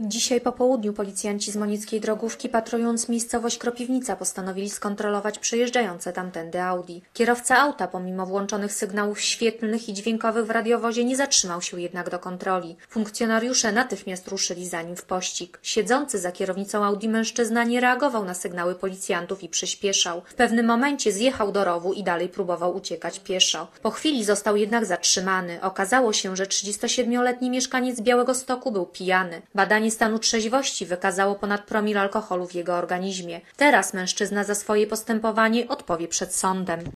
Dzisiaj po południu policjanci z Monieckiej Drogówki, patrując miejscowość Kropiwnica, postanowili skontrolować przejeżdżające tamtędy Audi. Kierowca auta, pomimo włączonych sygnałów świetlnych i dźwiękowych w radiowozie, nie zatrzymał się jednak do kontroli. Funkcjonariusze natychmiast ruszyli za nim w pościg. Siedzący za kierownicą Audi mężczyzna nie reagował na sygnały policjantów i przyspieszał. W pewnym momencie zjechał do rowu i dalej próbował uciekać pieszo. Po chwili został jednak zatrzymany. Okazało się, że 37-letni mieszkaniec Białegostoku był pijany. Badanie stanu trzeźwości wykazało ponad promil alkoholu w jego organizmie. Teraz mężczyzna za swoje postępowanie odpowie przed sądem.